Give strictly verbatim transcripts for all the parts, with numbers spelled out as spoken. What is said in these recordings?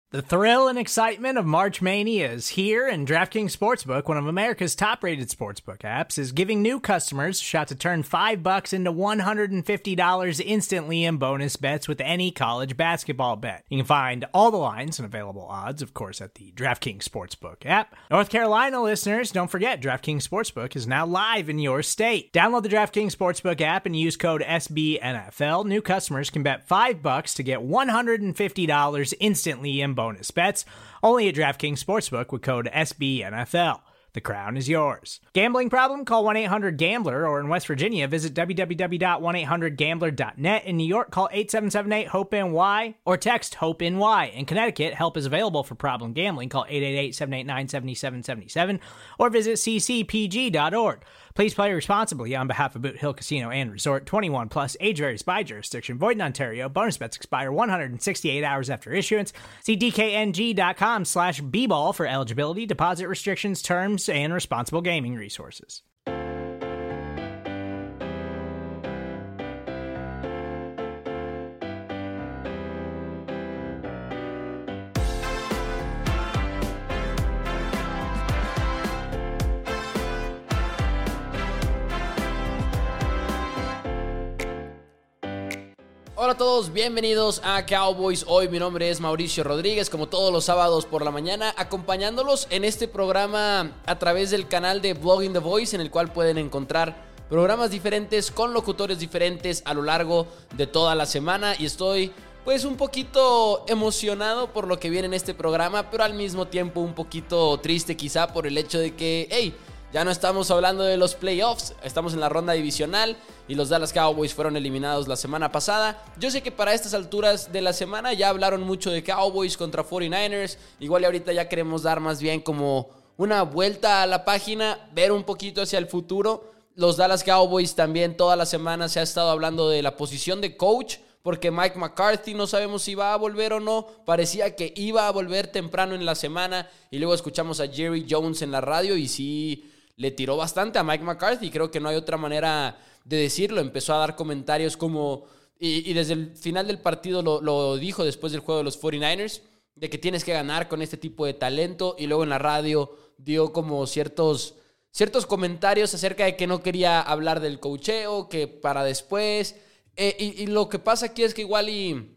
The thrill and excitement of March Mania is here, and DraftKings Sportsbook, one of America's top-rated sportsbook apps, is giving new customers a shot to turn five bucks into one hundred fifty dollars instantly in bonus bets with any college basketball bet. You can find all the lines and available odds, of course, at the DraftKings Sportsbook app. North Carolina listeners, don't forget, DraftKings Sportsbook is now live in your state. Download the DraftKings Sportsbook app and use code S B N F L. New customers can bet five bucks to get one hundred fifty dollars instantly in bonus bets, only at DraftKings Sportsbook with code S B N F L. The crown is yours. Gambling problem? Call one eight hundred gambler, or in West Virginia, visit w w w dot one eight hundred gambler dot net. In New York, call eight seven seven eight hope N Y or text HOPE-NY. In Connecticut, help is available for problem gambling. Call eight eight eight, seven eight nine, seven seven seven seven or visit c c p g dot org. Please play responsibly on behalf of Boot Hill Casino and Resort. twenty-one plus, age varies by jurisdiction. Void in Ontario. Bonus bets expire one hundred sixty-eight hours after issuance. See d k n g dot com slash b ball for eligibility, deposit restrictions, terms, and responsible gaming resources. Hola a todos, bienvenidos a Cowboys. Hoy mi nombre es Mauricio Rodríguez, como todos los sábados por la mañana, acompañándolos en este programa a través del canal de Blogging the Voice, en el cual pueden encontrar programas diferentes con locutores diferentes a lo largo de toda la semana. Y estoy pues un poquito emocionado por lo que viene en este programa, pero al mismo tiempo un poquito triste quizá por el hecho de que, hey, ya no estamos hablando de los playoffs, estamos en la ronda divisional y los Dallas Cowboys fueron eliminados la semana pasada. Yo sé que para estas alturas de la semana ya hablaron mucho de Cowboys contra cuarenta y nueve ers. Igual y ahorita ya queremos dar más bien como una vuelta a la página, ver un poquito hacia el futuro. Los Dallas Cowboys también toda la semana se ha estado hablando de la posición de coach, porque Mike McCarthy no sabemos si va a volver o no. Parecía que iba a volver temprano en la semana y luego escuchamos a Jerry Jones en la radio y sí le tiró bastante a Mike McCarthy. Creo que no hay otra manera de decirlo. Empezó a dar comentarios como... Y, y desde el final del partido lo, lo dijo después del juego de los cuarenta y nueve ers, de que tienes que ganar con este tipo de talento. Y luego en la radio dio como ciertos, ciertos comentarios acerca de que no quería hablar del coacheo, que para después... Eh, y, y lo que pasa aquí es que igual y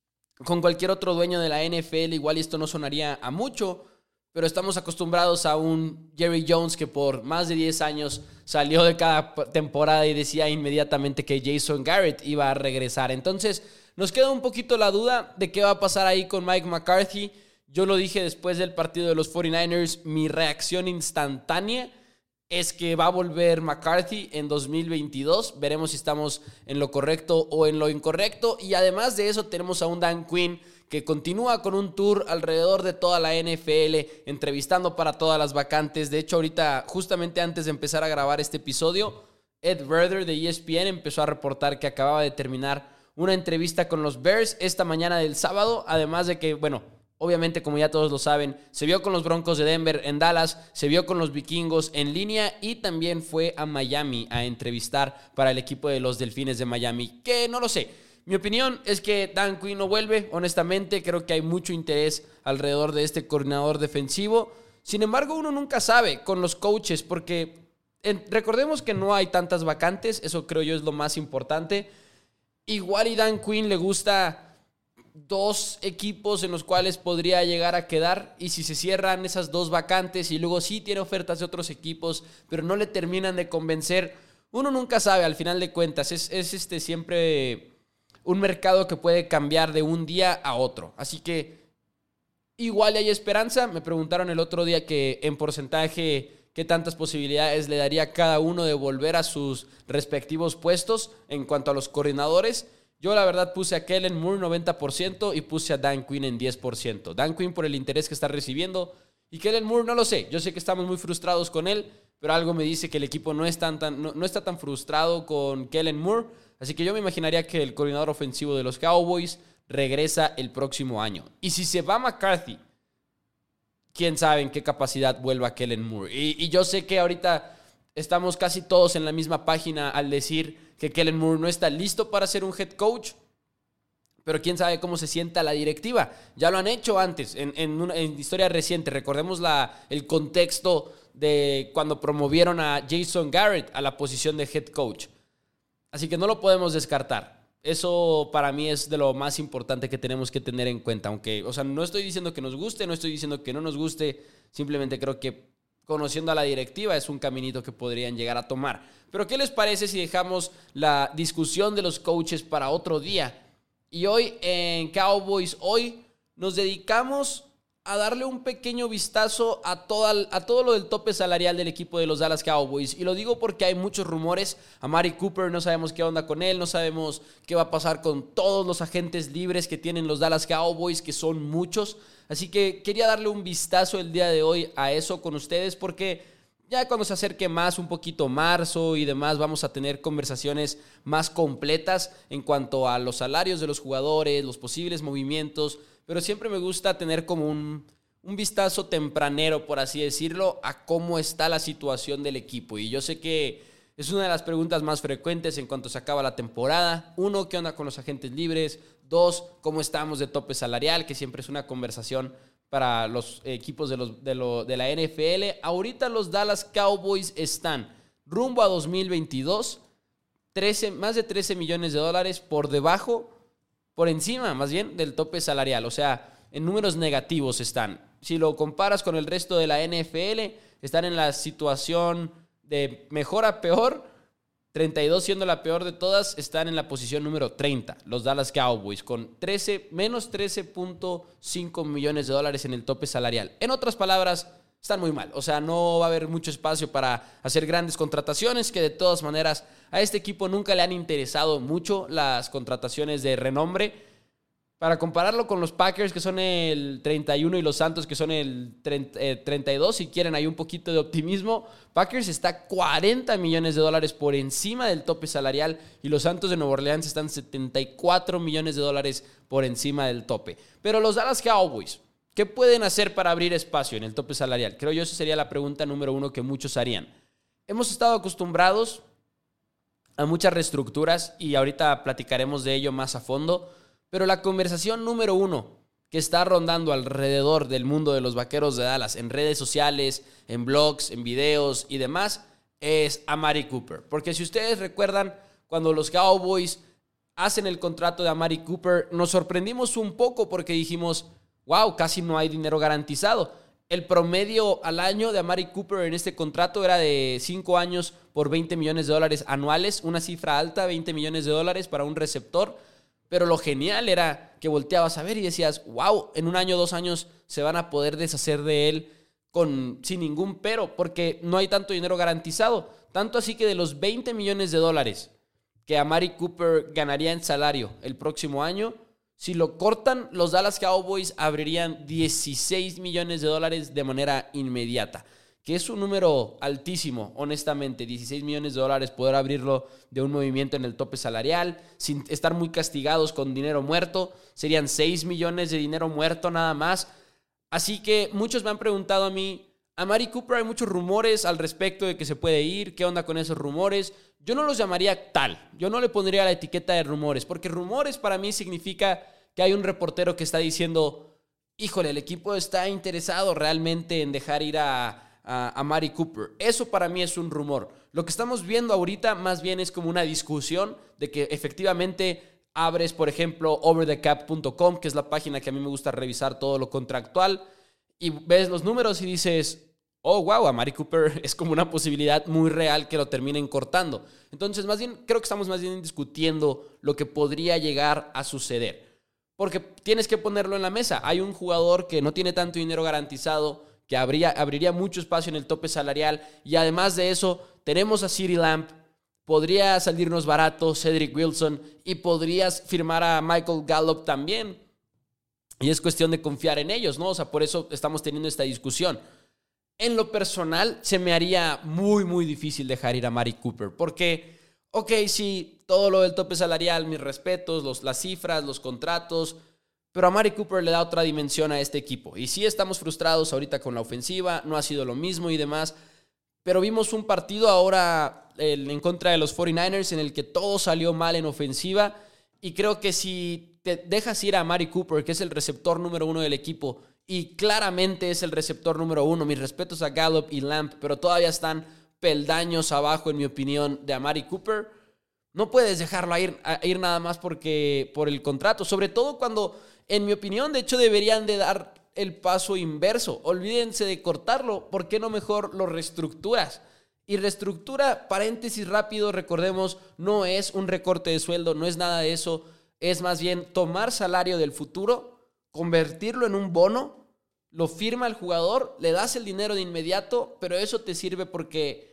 con cualquier otro dueño de la N F L, igual y esto no sonaría a mucho, pero estamos acostumbrados a un Jerry Jones que por más de diez años salió de cada temporada y decía inmediatamente que Jason Garrett iba a regresar. Entonces nos queda un poquito la duda de qué va a pasar ahí con Mike McCarthy. Yo lo dije después del partido de los cuarenta y nueve ers, mi reacción instantánea es que va a volver McCarthy en dos mil veintidós. Veremos si estamos en lo correcto o en lo incorrecto. Y además de eso tenemos a un Dan Quinn que continúa con un tour alrededor de toda la N F L, entrevistando para todas las vacantes. De hecho, ahorita, justamente antes de empezar a grabar este episodio, Ed Werder de E S P N empezó a reportar que acababa de terminar una entrevista con los Bears esta mañana del sábado. Además de que, bueno, obviamente, como ya todos lo saben, se vio con los Broncos de Denver en Dallas, se vio con los Vikingos en línea y también fue a Miami a entrevistar para el equipo de los Delfines de Miami, que no lo sé. Mi opinión es que Dan Quinn no vuelve, honestamente. Creo que hay mucho interés alrededor de este coordinador defensivo. Sin embargo, uno nunca sabe con los coaches, porque en, recordemos que no hay tantas vacantes, eso creo yo es lo más importante. Igual y Dan Quinn le gusta dos equipos en los cuales podría llegar a quedar, y si se cierran esas dos vacantes y luego sí tiene ofertas de otros equipos, pero no le terminan de convencer, uno nunca sabe al final de cuentas. Es, es este siempre un mercado que puede cambiar de un día a otro. Así que igual hay esperanza. Me preguntaron el otro día que en porcentaje qué tantas posibilidades le daría a cada uno de volver a sus respectivos puestos en cuanto a los coordinadores. Yo la verdad puse a Kellen Moore noventa por ciento y puse a Dan Quinn en diez por ciento. Dan Quinn por el interés que está recibiendo y Kellen Moore no lo sé. Yo sé que estamos muy frustrados con él, pero algo me dice que el equipo no, es tan, tan, no, no está tan frustrado con Kellen Moore. Así que yo me imaginaría que el coordinador ofensivo de los Cowboys regresa el próximo año. Y si se va McCarthy, quién sabe en qué capacidad vuelva Kellen Moore. Y, y yo sé que ahorita estamos casi todos en la misma página al decir que Kellen Moore no está listo para ser un head coach, pero quién sabe cómo se sienta la directiva. Ya lo han hecho antes, en, en, una, en historia reciente. Recordemos la, el contexto de cuando promovieron a Jason Garrett a la posición de head coach. Así que no lo podemos descartar. Eso para mí es de lo más importante que tenemos que tener en cuenta. Aunque, o sea, no estoy diciendo que nos guste, no estoy diciendo que no nos guste. Simplemente creo que conociendo a la directiva es un caminito que podrían llegar a tomar. Pero ¿qué les parece si dejamos la discusión de los coaches para otro día? Y hoy en Cowboys Hoy nos dedicamos a darle un pequeño vistazo a, toda, a todo lo del tope salarial del equipo de los Dallas Cowboys. Y lo digo porque hay muchos rumores. Amari Cooper, no sabemos qué onda con él, no sabemos qué va a pasar con todos los agentes libres que tienen los Dallas Cowboys, que son muchos. Así que quería darle un vistazo el día de hoy a eso con ustedes, porque ya cuando se acerque más un poquito marzo y demás, vamos a tener conversaciones más completas en cuanto a los salarios de los jugadores, los posibles movimientos. Pero siempre me gusta tener como un, un vistazo tempranero, por así decirlo, a cómo está la situación del equipo. Y yo sé que es una de las preguntas más frecuentes en cuanto se acaba la temporada. Uno, ¿qué onda con los agentes libres? Dos, ¿cómo estamos de tope salarial? Que siempre es una conversación para los equipos de, los, de, lo, de la N F L. Ahorita los Dallas Cowboys están rumbo a dos mil veintidós, trece, más de trece millones de dólares por debajo, por encima más bien del tope salarial. O sea, en números negativos están. Si lo comparas con el resto de la N F L, están en la situación de mejor a peor. treinta y dos siendo la peor de todas, están en la posición número treinta, los Dallas Cowboys, con trece, menos trece punto cinco millones de dólares en el tope salarial. En otras palabras, están muy mal. O sea, no va a haber mucho espacio para hacer grandes contrataciones, que de todas maneras a este equipo nunca le han interesado mucho las contrataciones de renombre. Para compararlo con los Packers, que son el treinta y uno, y los Santos, que son el treinta y dos, si quieren hay un poquito de optimismo, Packers está cuarenta millones de dólares por encima del tope salarial y los Santos de Nueva Orleans están setenta y cuatro millones de dólares por encima del tope. Pero los Dallas Cowboys, ¿qué pueden hacer para abrir espacio en el tope salarial? Creo yo esa sería la pregunta número uno que muchos harían. Hemos estado acostumbrados a muchas reestructuras y ahorita platicaremos de ello más a fondo. Pero la conversación número uno que está rondando alrededor del mundo de los Vaqueros de Dallas, en redes sociales, en blogs, en videos y demás, es Amari Cooper. Porque si ustedes recuerdan, cuando los Cowboys hacen el contrato de Amari Cooper, nos sorprendimos un poco porque dijimos, wow, casi no hay dinero garantizado. El promedio al año de Amari Cooper en este contrato era de cinco años por veinte millones de dólares anuales, una cifra alta, veinte millones de dólares para un receptor. Pero lo genial era que volteabas a ver y decías, wow, en un año, dos años se van a poder deshacer de él con, sin ningún pero, porque no hay tanto dinero garantizado. Tanto así que de los veinte millones de dólares que Amari Cooper ganaría en salario el próximo año, si lo cortan, los Dallas Cowboys abrirían dieciséis millones de dólares de manera inmediata. Que es un número altísimo, honestamente, dieciséis millones de dólares, poder abrirlo de un movimiento en el tope salarial, sin estar muy castigados con dinero muerto, serían seis millones de dinero muerto nada más. Así que muchos me han preguntado a mí, Amari Cooper, hay muchos rumores al respecto de que se puede ir, ¿qué onda con esos rumores? Yo no los llamaría tal, yo no le pondría la etiqueta de rumores, porque rumores para mí significa que hay un reportero que está diciendo, híjole, el equipo está interesado realmente en dejar ir a... a Amari Cooper. Eso para mí es un rumor. Lo que estamos viendo ahorita más bien es como una discusión de que efectivamente abres, por ejemplo, over the cap punto com, que es la página que a mí me gusta revisar todo lo contractual, y ves los números y dices, oh, wow, Amari Cooper es como una posibilidad muy real que lo terminen cortando. Entonces, más bien, creo que estamos más bien discutiendo lo que podría llegar a suceder. Porque tienes que ponerlo en la mesa. Hay un jugador que no tiene tanto dinero garantizado, que habría, abriría mucho espacio en el tope salarial, y además de eso, tenemos a CeeDee Lamb, podría salirnos barato Cedric Wilson, y podrías firmar a Michael Gallup también, y es cuestión de confiar en ellos, ¿no? O sea, por eso estamos teniendo esta discusión. En lo personal, se me haría muy, muy difícil dejar ir a Amari Cooper, porque, ok, sí, todo lo del tope salarial, mis respetos, los, las cifras, los contratos, pero Amari Cooper le da otra dimensión a este equipo. Y sí estamos frustrados ahorita con la ofensiva, no ha sido lo mismo y demás, pero vimos un partido ahora el, en contra de los cuarenta y nueve ers en el que todo salió mal en ofensiva, y creo que si te dejas ir a Amari Cooper, que es el receptor número uno del equipo, y claramente es el receptor número uno. Mis respetos a Gallup y Lamb, pero todavía están peldaños abajo, en mi opinión, de Amari Cooper. No puedes dejarlo a ir, a ir nada más porque, por el contrato, sobre todo cuando, en mi opinión, de hecho deberían de dar el paso inverso. Olvídense de cortarlo, ¿por qué no mejor lo reestructuras? Y reestructura, paréntesis rápido, recordemos, no es un recorte de sueldo, no es nada de eso, es más bien tomar salario del futuro, convertirlo en un bono, lo firma el jugador, le das el dinero de inmediato, pero eso te sirve porque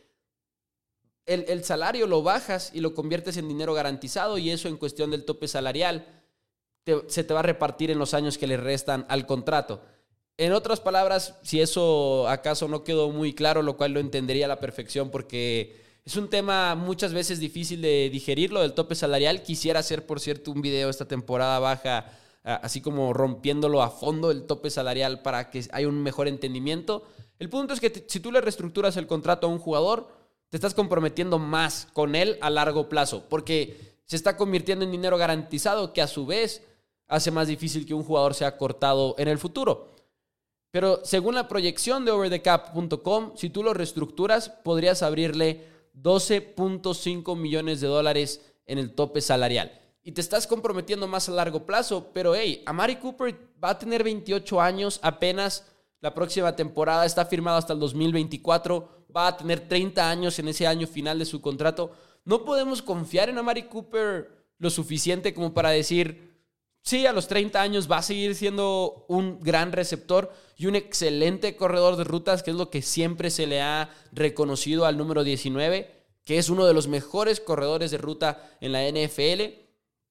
el, el salario lo bajas y lo conviertes en dinero garantizado, y eso en cuestión del tope salarial te, se te va a repartir en los años que le restan al contrato. En otras palabras, si eso acaso no quedó muy claro, lo cual lo entendería a la perfección porque es un tema muchas veces difícil de digerir, lo del tope salarial. Quisiera hacer, por cierto, un video esta temporada baja, así como rompiéndolo a fondo el tope salarial para que haya un mejor entendimiento. El punto es que t- si tú le reestructuras el contrato a un jugador, te estás comprometiendo más con él a largo plazo, porque se está convirtiendo en dinero garantizado, que a su vez hace más difícil que un jugador sea cortado en el futuro. Pero según la proyección de over the cap punto com, si tú lo reestructuras, podrías abrirle doce punto cinco millones de dólares en el tope salarial. Y te estás comprometiendo más a largo plazo, pero hey, Amari Cooper va a tener veintiocho años apenas la próxima temporada, está firmado hasta el dos mil veinticuatro, va a tener treinta años en ese año final de su contrato. No podemos confiar en Amari Cooper lo suficiente como para decir, sí, a los treinta años va a seguir siendo un gran receptor y un excelente corredor de rutas, que es lo que siempre se le ha reconocido al número diecinueve, que es uno de los mejores corredores de ruta en la N F L.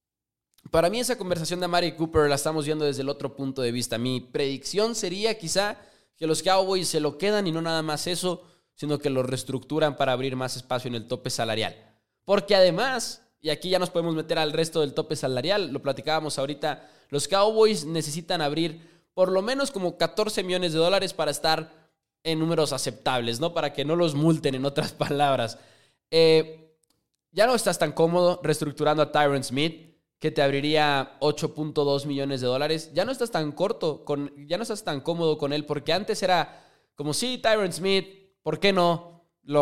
Para mí esa conversación de Amari Cooper la estamos viendo desde el otro punto de vista. Mi predicción sería quizá que los Cowboys se lo quedan y no nada más eso, sino que lo reestructuran para abrir más espacio en el tope salarial. Porque además, y aquí ya nos podemos meter al resto del tope salarial, lo platicábamos ahorita, los Cowboys necesitan abrir por lo menos como catorce millones de dólares para estar en números aceptables, ¿no? Para que no los multen, en otras palabras. Eh, ya no estás tan cómodo reestructurando a Tyron Smith, que te abriría ocho punto dos millones de dólares. Ya no estás tan corto, con, ya no estás tan cómodo con él, porque antes era como, sí, Tyron Smith, ¿por qué no?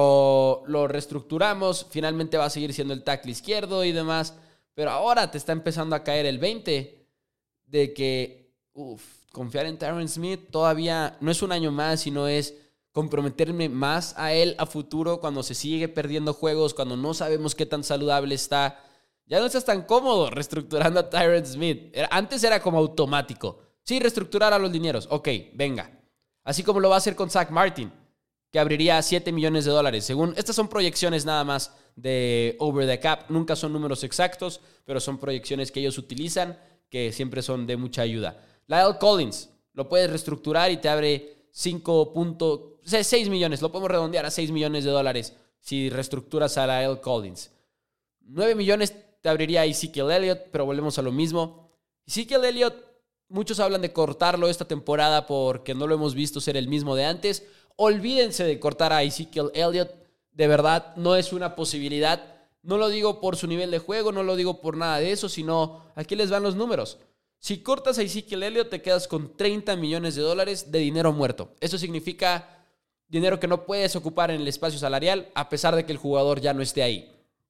Lo, lo reestructuramos, finalmente va a seguir siendo el tackle izquierdo y demás, pero ahora te está empezando a caer el veinte de que, uff, confiar en Tyron Smith todavía no es un año más, sino es comprometerme más a él a futuro cuando se sigue perdiendo juegos, cuando no sabemos qué tan saludable está. Ya no estás tan cómodo reestructurando a Tyron Smith. Era, antes era como automático. Sí, reestructurar a los dineros. Ok, venga. Así como lo va a hacer con Zach Martin, que abriría siete millones de dólares. Según, estas son proyecciones nada más de over the cap. Nunca son números exactos, pero son proyecciones que ellos utilizan, que siempre son de mucha ayuda. La'el Collins, lo puedes reestructurar y te abre cinco punto seis millones. Lo podemos redondear a seis millones de dólares si reestructuras a La'el Collins. nueve millones te abriría a Ezekiel Elliott, pero volvemos a lo mismo. Ezekiel Elliott, muchos hablan de cortarlo esta temporada porque no lo hemos visto ser el mismo de antes. Olvídense de cortar a Ezekiel Elliott. De verdad, no es una posibilidad. No lo digo por su nivel de juego, no lo digo por nada de eso, sino aquí les van los números. Si cortas a Ezekiel Elliott, te quedas con treinta millones de dólares de dinero muerto. Eso significa dinero que no puedes ocupar en el espacio salarial, a pesar de que el jugador ya no esté ahí.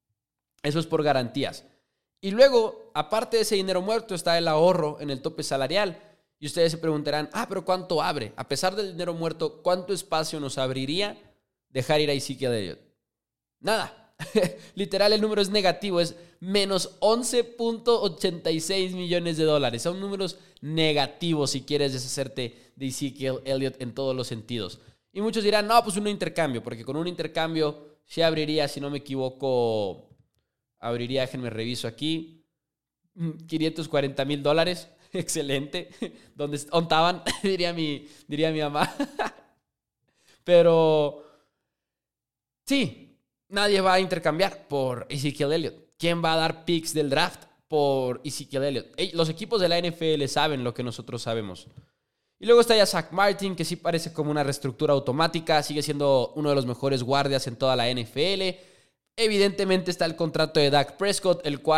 Eso es por garantías. Y luego, aparte de ese dinero muerto, está el ahorro en el tope salarial. Y ustedes se preguntarán, ah, pero ¿cuánto abre? A pesar del dinero muerto, ¿cuánto espacio nos abriría dejar ir a Ezekiel Elliott? Nada. Literal, el número es negativo. Es menos once punto ochenta y seis millones de dólares. Son números negativos si quieres deshacerte de Ezekiel Elliott en todos los sentidos. Y muchos dirán, no, pues un intercambio. Porque con un intercambio se abriría, si no me equivoco, abriría, déjenme reviso aquí, quinientos cuarenta mil dólares. Excelente. ¿Dónde estaban? diría, mi, diría mi mamá. Pero sí, nadie va a intercambiar por Ezekiel Elliott. ¿Quién va a dar picks del draft por Ezekiel Elliott? Los equipos de la N F L saben lo que nosotros sabemos. Y luego está ya Zach Martin, que sí parece como una reestructura automática. Sigue siendo uno de los mejores guardias en toda la N F L. Evidentemente está el contrato de Dak Prescott, el cual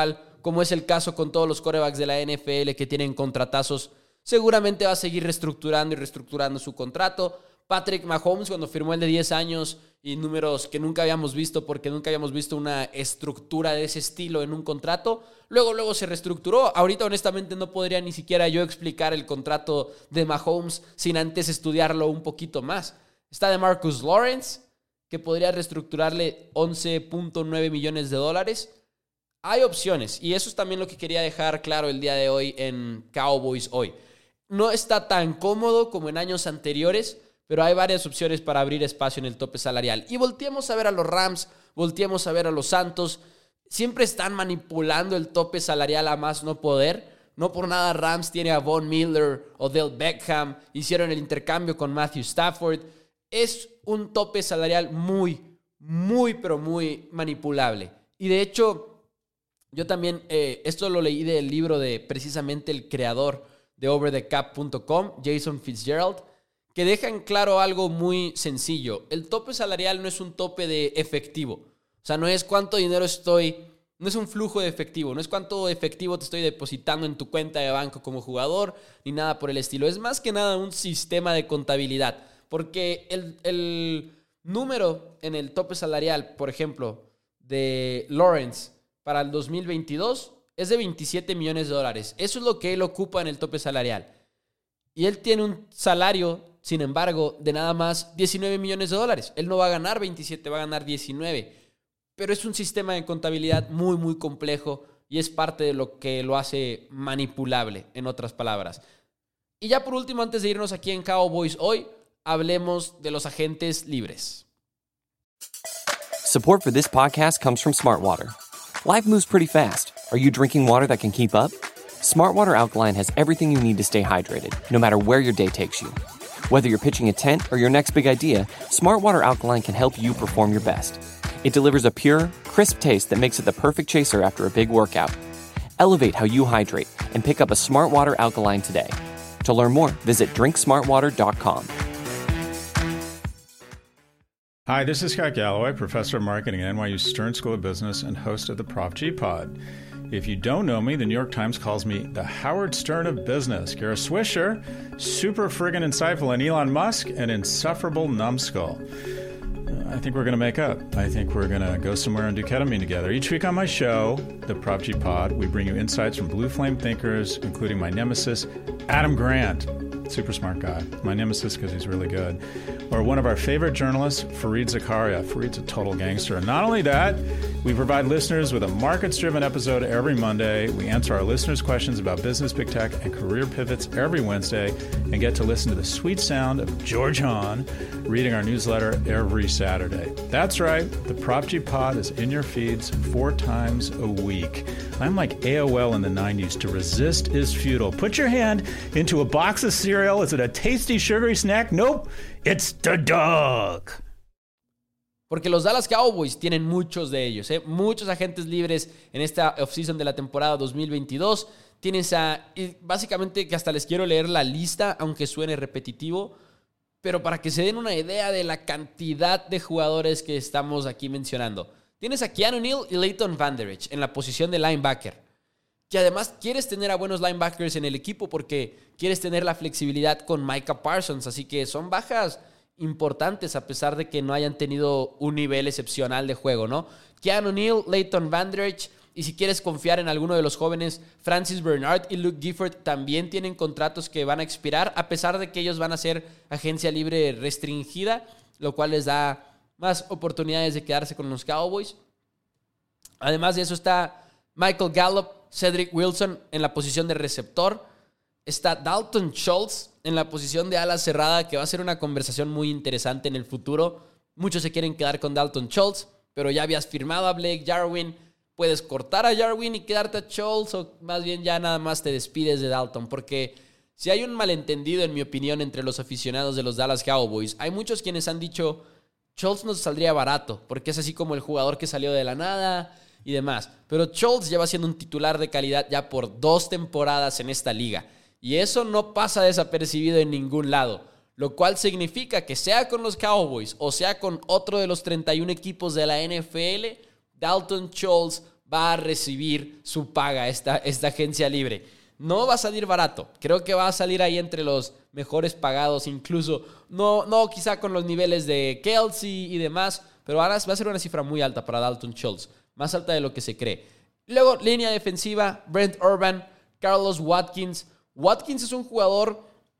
como es el caso con todos los quarterbacks de la N F L que tienen contratazos, seguramente va a seguir reestructurando y reestructurando su contrato. Patrick Mahomes, cuando firmó el de diez años y números que nunca habíamos visto porque nunca habíamos visto una estructura de ese estilo en un contrato, luego, luego se reestructuró. Ahorita, honestamente, no podría ni siquiera yo explicar el contrato de Mahomes sin antes estudiarlo un poquito más. Está de Marcus Lawrence, que podría reestructurarle once punto nueve millones de dólares. Hay opciones, y eso es también lo que quería dejar claro el día de hoy en Cowboys Hoy. No está tan cómodo como en años anteriores, pero hay varias opciones para abrir espacio en el tope salarial. Y volteemos a ver a los Rams, volteemos a ver a los Santos. Siempre están manipulando el tope salarial a más no poder. No por nada Rams tiene a Von Miller, Odell Beckham, hicieron el intercambio con Matthew Stafford. Es un tope salarial muy, muy, pero muy manipulable. Y de hecho, yo también, eh, esto lo leí del libro de precisamente el creador de over the cap punto com, Jason Fitzgerald, que dejan claro algo muy sencillo. El tope salarial no es un tope de efectivo. O sea, no es cuánto dinero estoy, no es un flujo de efectivo, no es cuánto efectivo te estoy depositando en tu cuenta de banco como jugador, ni nada por el estilo. Es más que nada un sistema de contabilidad. Porque el, el número en el tope salarial, por ejemplo, de Lawrence para el dos mil veintidós es de veintisiete millones de dólares. Eso es lo que él ocupa en el tope salarial. Y él tiene un salario, sin embargo, de nada más diecinueve millones de dólares. Él no va a ganar veintisiete, va a ganar diecinueve. Pero es un sistema de contabilidad muy, muy complejo y es parte de lo que lo hace manipulable, en otras palabras. Y ya por último, antes de irnos aquí en Cowboys Hoy, hablemos de los agentes libres. Support for this podcast comes from Smartwater. Life moves pretty fast. Are you drinking water that can keep up? Smartwater Alkaline has everything you need to stay hydrated, no matter where your day takes you. Whether you're pitching a tent or your next big idea, Smartwater Alkaline can help you perform your best. It delivers a pure, crisp taste that makes it the perfect chaser after a big workout. Elevate how you hydrate and pick up a Smartwater Alkaline today. To learn more, visit drink smartwater dot com. Hi, this is Scott Galloway, professor of marketing at N Y U Stern School of Business and host of the Prof G Pod. If you don't know me, the New York Times calls me the Howard Stern of business. Kara Swisher, super friggin' insightful, and Elon Musk, an insufferable numbskull. I think we're going to make up. I think we're going to go somewhere and do ketamine together. Each week on my show, the Prop G Pod, we bring you insights from blue flame thinkers, including my nemesis, Adam Grant. Super smart guy. My nemesis because he's really good. Or one of our favorite journalists, Fareed Zakaria. Fareed's a total gangster. And not only that, we provide listeners with a markets-driven episode every Monday. We answer our listeners' questions about business, big tech, and career pivots every Wednesday, and get to listen to the sweet sound of George Hahn reading our newsletter every Saturday. That's right. The Prop G Pod is in your feeds four times a week. I'm like A O L in the nineties. To resist is futile. Put your hand into a box of cereal. Is it a tasty, sugary snack? Nope. It's the dog. Porque los Dallas Cowboys tienen muchos de ellos, ¿eh? Muchos agentes libres en esta offseason de la temporada dos mil veintidós. Tienes a... Básicamente que hasta les quiero leer la lista, aunque suene repetitivo, pero para que se den una idea de la cantidad de jugadores que estamos aquí mencionando. Tienes a Keanu Neal y Leighton Vander Esch en la posición de linebacker, que además quieres tener a buenos linebackers en el equipo porque quieres tener la flexibilidad con Micah Parsons, así que son bajas importantes a pesar de que no hayan tenido un nivel excepcional de juego, ¿no? Keanu Neal, Leighton Vander Esch, y si quieres confiar en alguno de los jóvenes, Francis Bernard y Luke Gifford también tienen contratos que van a expirar, a pesar de que ellos van a ser agencia libre restringida, lo cual les da más oportunidades de quedarse con los Cowboys. Además de eso está Michael Gallup, Cedric Wilson en la posición de receptor. Está Dalton Schultz en la posición de ala cerrada, que va a ser una conversación muy interesante en el futuro. Muchos se quieren quedar con Dalton Schultz, pero ya habías firmado a Blake Jarwin. Puedes cortar a Jarwin y quedarte a Schultz, o más bien ya nada más te despides de Dalton, porque si hay un malentendido, en mi opinión, entre los aficionados de los Dallas Cowboys, hay muchos quienes han dicho Schultz nos saldría barato, porque es así como el jugador que salió de la nada y demás. Pero Schultz lleva siendo un titular de calidad ya por dos temporadas en esta liga. Y eso no pasa desapercibido en ningún lado. Lo cual significa que sea con los Cowboys o sea con otro de los treinta y uno equipos de la N F L, Dalton Schultz va a recibir su paga esta, esta agencia libre. No va a salir barato. Creo que va a salir ahí entre los mejores pagados, incluso. No, no quizá con los niveles de Kelce y demás, pero ahora va a ser una cifra muy alta para Dalton Schultz. Más alta de lo que se cree. Luego, línea defensiva, Brent Urban, Carlos Watkins. Watkins es un jugador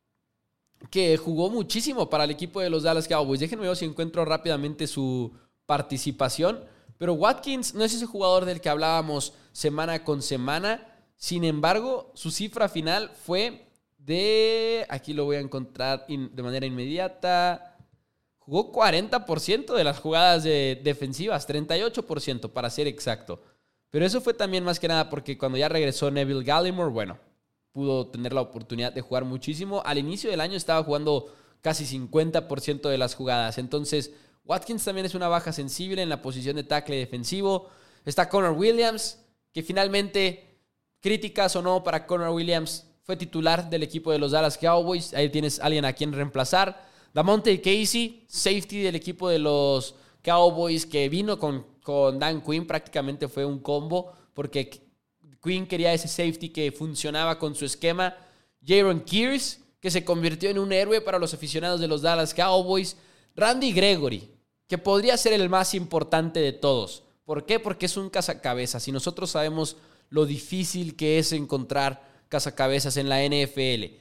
que jugó muchísimo para el equipo de los Dallas Cowboys. Déjenme ver si encuentro rápidamente su participación. Pero Watkins no es ese jugador del que hablábamos semana con semana. Sin embargo, su cifra final fue de... Aquí lo voy a encontrar in, de manera inmediata. Jugó cuarenta por ciento de las jugadas de defensivas, treinta y ocho por ciento para ser exacto. Pero eso fue también más que nada porque cuando ya regresó Neville Gallimore, bueno, pudo tener la oportunidad de jugar muchísimo. Al inicio del año estaba jugando casi cincuenta por ciento de las jugadas. Entonces, Watkins también es una baja sensible en la posición de tackle defensivo. Está Connor Williams, que finalmente... Críticas o no para Connor Williams, fue titular del equipo de los Dallas Cowboys. Ahí tienes a alguien a quien reemplazar. Damonte Casey, safety del equipo de los Cowboys, que vino con, con Dan Quinn. Prácticamente fue un combo, porque Quinn quería ese safety que funcionaba con su esquema. Jaron Kears, que se convirtió en un héroe para los aficionados de los Dallas Cowboys. Randy Gregory, que podría ser el más importante de todos. ¿Por qué? Porque es un cazacabezas. Y nosotros sabemos lo difícil que es encontrar cazacabezas en la N F L.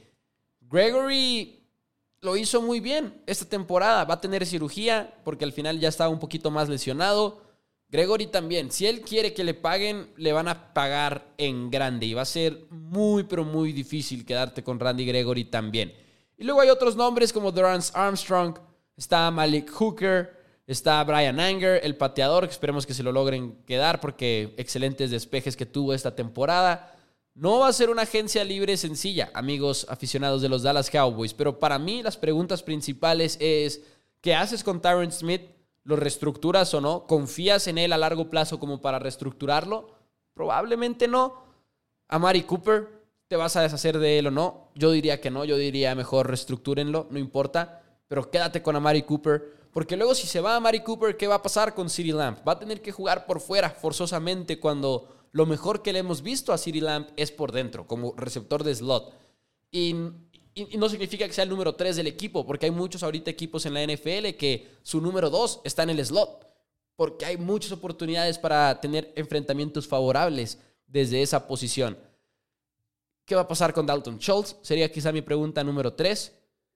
Gregory lo hizo muy bien esta temporada. Va a tener cirugía porque al final ya estaba un poquito más lesionado. Gregory también. Si él quiere que le paguen, le van a pagar en grande. Y va a ser muy, pero muy difícil quedarte con Randy Gregory también. Y luego hay otros nombres como Dorrance Armstrong. Está Malik Hooker. Está Brian Anger, el pateador, que esperemos que se lo logren quedar porque excelentes despejes que tuvo esta temporada. No va a ser una agencia libre sencilla, amigos aficionados de los Dallas Cowboys, pero para mí las preguntas principales es, ¿qué haces con Tyron Smith? ¿Lo reestructuras o no? ¿Confías en él a largo plazo como para reestructurarlo? Probablemente no. Amari Cooper, ¿te vas a deshacer de él o no? Yo diría que no, yo diría mejor reestructúrenlo, no importa, pero quédate con Amari Cooper. Porque luego si se va a Amari Cooper, ¿qué va a pasar con CeeDee Lamb? Va a tener que jugar por fuera forzosamente cuando lo mejor que le hemos visto a CeeDee Lamb es por dentro, como receptor de slot. Y, y, y no significa que sea el número tres del equipo, porque hay muchos ahorita equipos en la N F L que su número dos está en el slot. Porque hay muchas oportunidades para tener enfrentamientos favorables desde esa posición. ¿Qué va a pasar con Dalton Schultz? Sería quizá mi pregunta número tres.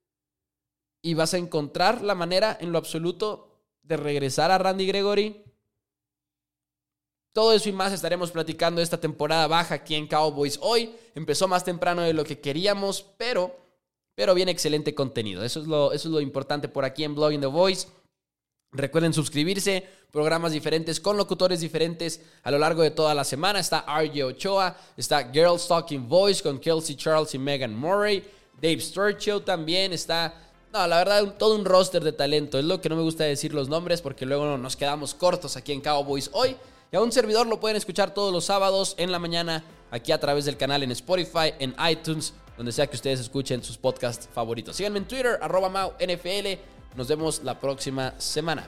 Y vas a encontrar la manera en lo absoluto de regresar a Randy Gregory. Todo eso y más estaremos platicando esta temporada baja aquí en Cowboys Hoy. Empezó más temprano de lo que queríamos, pero, pero bien excelente contenido. Eso es, lo, eso es lo importante por aquí en Blogging the Voice. Recuerden suscribirse, programas diferentes con locutores diferentes a lo largo de toda la semana. Está R J Ochoa, está Girls Talking Voice con Kelsey Charles y Megan Murray. Dave Sturchill también está... No, la verdad, todo un roster de talento. Es lo que no me gusta decir los nombres porque luego nos quedamos cortos aquí en Cowboys Hoy. Y a un servidor lo pueden escuchar todos los sábados en la mañana aquí a través del canal en Spotify, en iTunes, donde sea que ustedes escuchen sus podcasts favoritos. Síganme en Twitter, arroba Mau N F L. Nos vemos la próxima semana.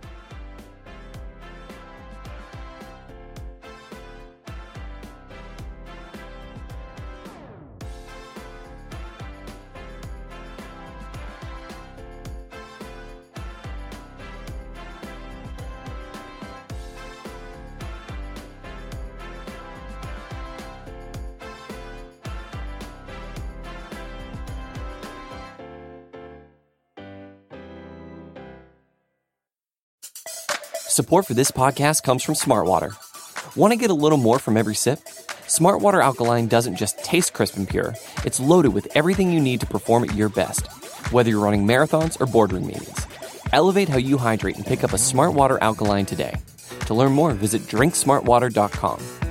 Support for this podcast comes from Smartwater. Want to get a little more from every sip? Smartwater Alkaline doesn't just taste crisp and pure. It's loaded with everything you need to perform at your best, whether you're running marathons or boardroom meetings. Elevate how you hydrate and pick up a Smartwater Alkaline today. To learn more, visit drink smart water dot com.